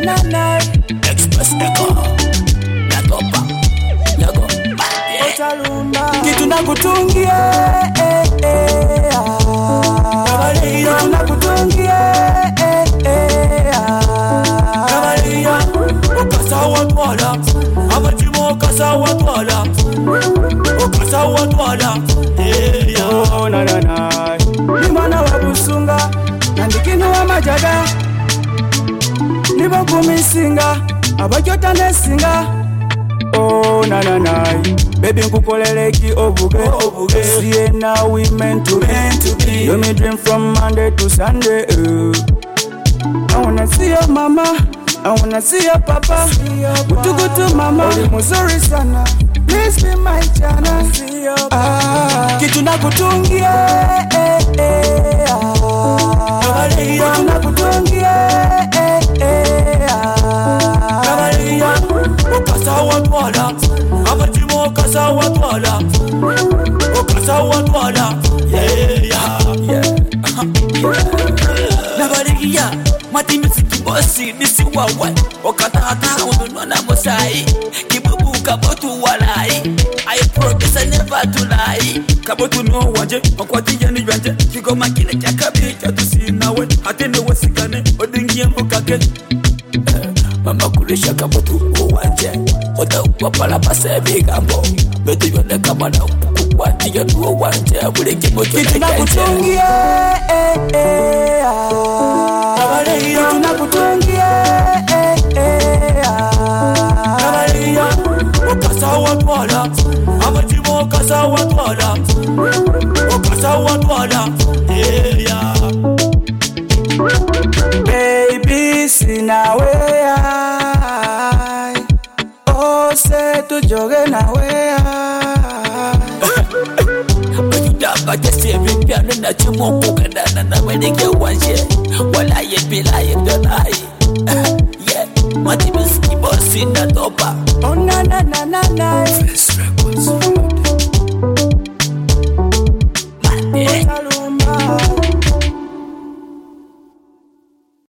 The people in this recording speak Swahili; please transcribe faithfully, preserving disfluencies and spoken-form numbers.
na na Express Echo Nagopa Nago Otalumba Kitu nakutungia eh eh Kabalia Kitu nakutungia eh eh Kabalia Okasawa twala Abachimo okasawa twala Okasawa twala eh ya oh na na na Ni mwana wa Busunga Nandikino wa Majaga Nibo kumisinga Abajota nesinga Oh na na na Baby nkukoleleki obuge obuge See now we meant to be You me dream from Monday to Sunday uh. I wanna see your mama I wanna see your papa Kutukutu mama Uli muzuri sana Please be my chana ah. Kitu nakutungia eh eh ah. Kitu nakutungia eh eh ah. Kabalia Okasawa twala Abachimo okasawa twala Okasawa twala Yeah yeah yeah Nabarigia Mati misiki bosi nisi wawa Okatata ununua na mosai Kibubu kabotu walai I promise I never to lie Kabotu no wanje Makwati yani jwanje Kigo makine kia kabika tusinawe Hatene wasikane Odingie mbukake Mama kulisha kabotu uwanje Oda wapala pasebi gambo Betu yone kama na kukwati ya nuo wanje Buleki mojo na kaise Kitu nakutungia eh eh ah Kitu nakutungia eh eh ah Kabalia Okasawa twala Abachimo okasawa twala Okasawa twala eh ya Baby sinawe Oh se tu joge nawe Damba jesi ebi piano na chimo kukadana na wenike wanje Wala ye bila ye donai